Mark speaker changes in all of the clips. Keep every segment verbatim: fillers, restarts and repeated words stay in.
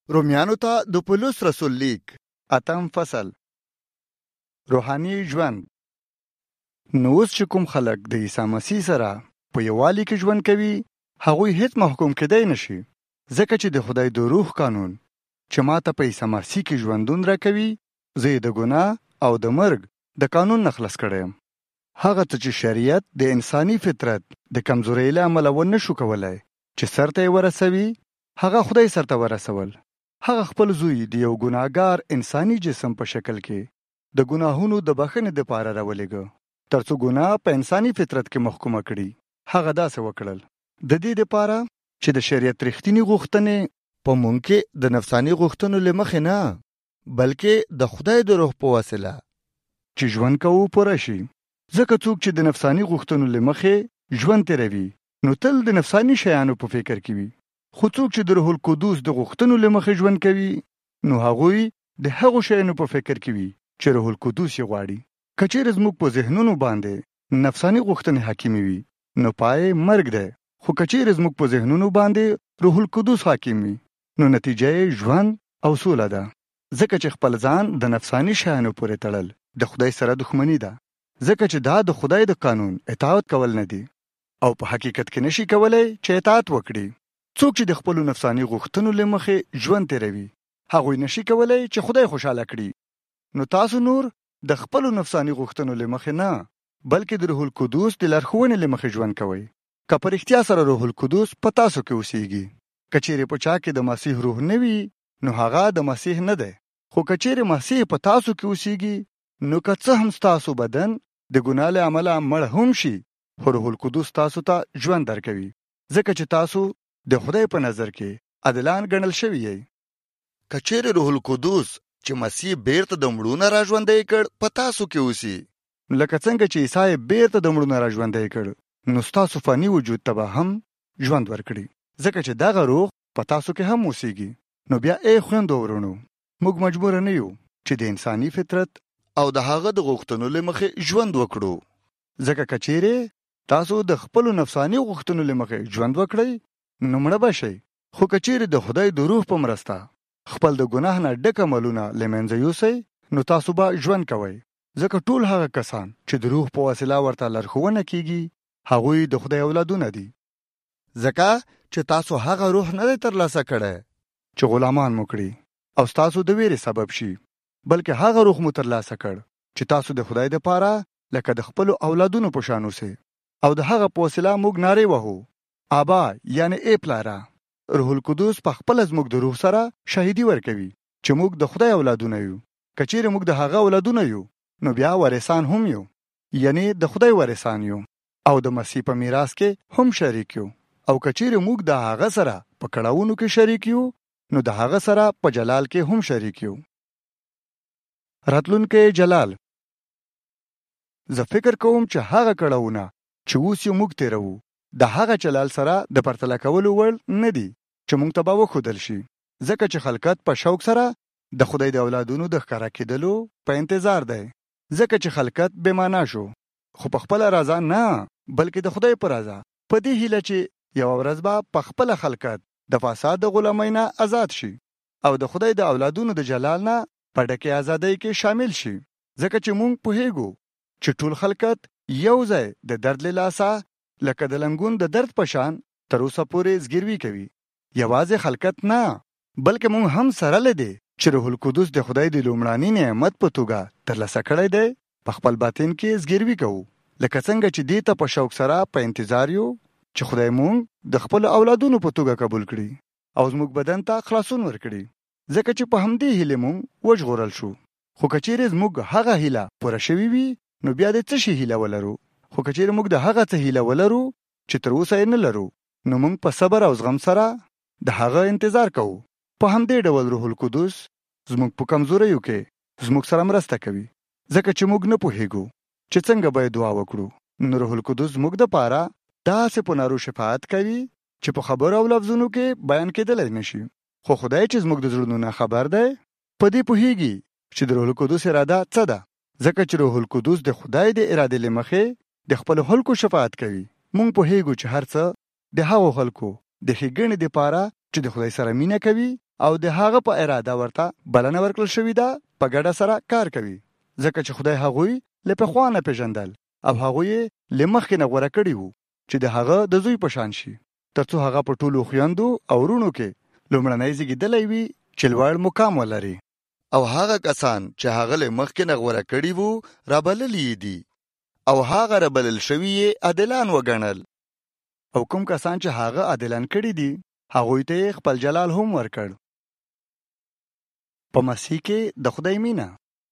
Speaker 1: رومیانو ته د پولس رسول لیک اتم فصل. روحاني ژوند. نو اوس چې کوم خلک د عیسی مسیح سره په یووالي کې ژوند کوي، هغوی هیڅ محکوم کېدای نشي، ځکه چې د خدای د روح قانون چې ماته په عیسی مسیح کې ژوندون راکوي، زه یې د ګناه او د مرګ د قانون نه خلاص کړی یم. هغه څه چې شریعت د انساني فطرت د کمزورۍ له امله ونه شو کولی چې سر ته یې ورسوي، هغه خدای سر ته ورسول. هغه خپل زوی د یو ګناهګار انساني جسم په شکل کې د ګناهونو د بخښنې دپاره راولېږه، تر څو ګناه په انساني فطرت کې محکومه کړي. هغه داسې وکړل د دې دپاره چې د شریعت رښتینې غوښتنې په موږ کې د نفساني غوښتنو له مخې نه، بلکې د خدای د روح په وسیله چې ژوند کوو پوره شي. ځکه څوک چې د نفساني غوښتنو له مخې ژوند تېروي، نو تل د نفساني شیانو په فکر کې وي. خو څوک چې د روح القدس د غوښتنو له مخې ژوند کوي، نو هغوی د هغو شیانو په فکر کې وي چې روح القدس یې غواړي. که چیرې زموږ په ذهنونو باندې نفساني غوښتنې حاکمې وي، نو پای مرګ دی. خو که چیرې زموږ په ذهنونو باندې روح القدس حاکم وي، نو نتیجه یې ژوند او سوله ده. ځکه چې خپل ځان د نفساني شیانو پورې تړل د خدای سره دښمني ده، ځکه چې دا د خدای د قانون اطاعت کول نه دي، او په حقیقت کې نشي کولی چې اطاعت وکړي. څوک چې د خپلو نفساني غوښتنو له مخې ژوند تېروي، هغوی نشي کولی چې خدای خوشحاله کړي. نو تاسو نور د خپلو نفساني غوښتنو له مخې نه، بلکې د روح القدس د لارښوونې له مخې ژوند کوئ. که په رښتیا سره روح القدس په تاسو کې اوسیږي. که چیرې په چا کې د مسیح روح نه وي، نو هغه د مسیح نه دی. خو که چیرې مسیح په تاسو کې اوسیږي، نو که څه هم ستاسو بدن د ګناه له امله مړ هم شي، خو روح القدس تاسو ته ژوند درکوي، ځکه چې تاسو د خدای په نظر کې عادلان ګڼل شوي یې. که چیرې روح القدس چې مسیح بیرته د مړو نه راژوندی کړ په تاسو کې اوسي، لکه څنګه چې عیسی یې بیرته د مړو نه راژوندی کړ، نو ستاسو فاني وجود ته به هم ژوند ورکړي، ځکه چې دغه روح په تاسو کې هم اوسیږي. نو بیا ای خویندو ورونو، موږ مجبور نه یو چې د انساني فطرت او د هغه د غوښتنو له مخې ژوند وکړو. ځکه که چیرې تاسو د خپلو نفساني غوښتنو له مخې ژوند وکړئ، نو مړه به شئ. خو که چیرې د خدای د روح په مرسته خپل د ګناه نه ډک عملونه له منځه یوسئ، نو تاسو به ژوند کوئ. ځکه ټول هغه کسان چې د روح په وسیله ورته لارښوونه کیږي، هغوی د خدای اولادونه دي. ځکه چې تاسو هغه روح نه دی ترلاسه کړی چې غلامان مو کړي او ستاسو د ویرې سبب شي، بلکې هغه روح مو ترلاسه کړ چې تاسو د خدای دپاره لکه د خپلو اولادونو په شان اوسئ. او د هغه په وسیله موږ نارې وهو، آبا، یعنی ای پلاره. روح القدس په خپله زموږ د روح سره شهیدي ورکوي چې موږ د خدای اولادونه یو. که چیرې موږ د هغه اولادونه یو، نو بیا وارثان هم یو، یعنی د خدای وارثان یو، او د مسیح په میراث کې هم شریک یو. او که چیرې موږ د هغه سره په کړاوونو کې شریک یو، نو د هغه سره په جلال کې هم شریک یو. راتلونکی جلال. زه فکر کوم چې هغه کړاوونه چې اوس یې موږ تېروو، د هغه جلال سره د پرتله کولو وړ نه دي چې موږ ته به وښودل شي. ځکه چې خلقت په شوق سره د خدای د اولادونو د ښکاره کېدلو په انتظار دی. ځکه چې خلقت بې معنا شو، خو په خپله رضا نه، بلکې د خدای په رضا، په دې هیله چې یوه ورځ به په خپله خلقت د فساد د غلامۍ نه آزاد شي او د خدای د اولادونو د جلال نه په ډکې ازادۍ کې شامل شي. ځکه چې موږ پوهیږو چې ټول خلقت یو ځای د درد له لاسه لکه د لنګون د درد په شان تر اوسه پورې زګیروي کوي. یوازې خلقت نه، بلکې موږ هم سره لدی چې روح القدس د خدای د لومړني نعمت په توګه ترلاسه کړی دی، په خپل باطن کې زګیروي کوو، لکه څنګه چې دې ته په شوق سره په انتظار یو چې خدای موږ د خپل اولادونو په توګه قبول کړي او زموږ بدن ته خلاصون ورکړي. ځکه چې په همدې هیلې موږ وژغورل شو. خو که چیرې زموږ هغه هیله پوره شوې وي، نو بیا د څه شي هیله ولرو؟ خو که چیرې موږ د هغه څه هیله ولرو چې تر اوسه یې نه لرو، نو موږ په صبر او زغم سره د هغه انتظار کوو. په همدې ډول روح القدس زموږ په کمزوریو کې زموږ سره مرسته کوي، ځکه چې موږ نه پوهیږو چې څنګه باید دعا وکړو. نو روح القدس زموږ دپاره داسې په نارو شفاعت کوي چې په خبرو او لفظونو کې بیان کېدلی نشي. خو خدای چې زموږ د زړونو نه خبر دی، په دې پوهیږي چې د روح القدس اراده څه ده. ځکه چې روح القدس د خدای د ارادې له مخې د خپلو خلکو شفاعت کوي. موږ پوهیږو چې هر څه د هغو خلکو د ښېګڼې دپاره چې د خدای سره مینه کوي او د هغه په اراده ورته بلنه ورکړل شوې ده په ګډه سره کار کوي، ځکه چې خدای هغوی له پخوا نه پیژندل او هغوی یې له مخکې نه غوره کړي وو چې د هغه د زوی په شان شي، ترڅو هغه په ټولو خویندو او وروڼو کې لومړنی زیږېدلی وي چې لوړ مقام ولري. او هغه کسان چې هغه له مخکې نه غوره کړي وو رابللي دي او هغه رابلل شوي یې عادلان وګڼل. او کوم کسان چې هغه عادلان کړي دي هغوی ته خپل جلال هم ورکړ. په مسیح کې د خدای مینه.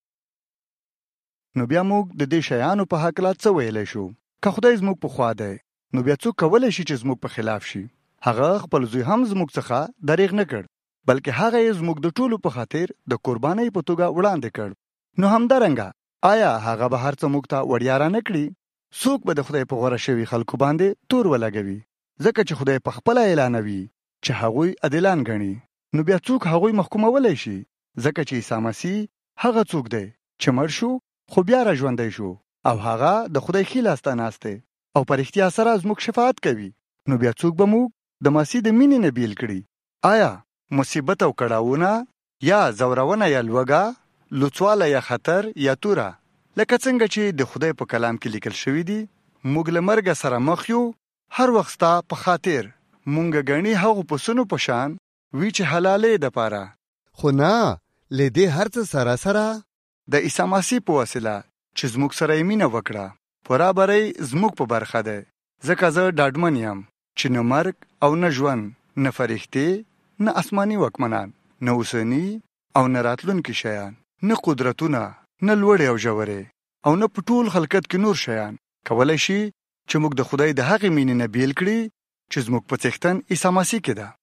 Speaker 1: نو بیا موږ د دې شیانو په هکله څه ویلی شو؟ که خدای زموږ په خوا دی نو بیا څوک کولی شي چې زموږ په خلاف شي؟ هغه خپل زوی هم زموږ څخه دریغ نه کړ، بلکې هغه یې زموږ د ټولو په خاطر د قربانۍ په توګه وړاندې کړ. نو همدارنګه آیا هغه به هر څه موږ ته وړیا را نه کړي؟ څوک به د خدای په غوره شوي خلکو باندې تور ولګوي؟ ځکه چې خدای په خپله اعلانوي چې هغوی عادلان ګڼي. نو بیا څوک هغوی محکومولی شي؟ ځکه چې عیسی مسیح هغه څوک دی چې مړ شو خو بیا را ژوندی شو او هغه د خدای ښي لاسته ناست دی او په رښتیا سره زموږ شفاعت کوي. نو بیا څوک به موږ د مسیح د مینې نه بیل کړي؟ آیا مصیبت او کړاوونه یا زورونه یا لوږه، لوڅوالی یا خطر یا توره، لکه څنګه چې د خدای په کلام کې لیکل شوي دي؟ موږ له مرګه سره مخ یو، هر وخت ستا په خاطر مونږ ګڼي هغو پسونو په شان وی چې حلالې دپاره.
Speaker 2: خو نه، له دې هر څه سره سره
Speaker 1: د عیسی مسیح په وسیله چې زموږ سره یې مینه وکړه پوره بری زموږ په برخه ده. ځکه زه ډاډمن یم چې نه مرګ او نه ژوند، نه فرښتې، نه آسماني واکمنان، نه اوسني او نه راتلونکي شیان، نه قدرتونه، نه لوړې او ژورې او نه په ټول خلقت کې نور شیان کولی شي چې موږ د خدای د هغې مینې نه بیل کړي چې زموږ په څښتن عیسی مسیح کې ده.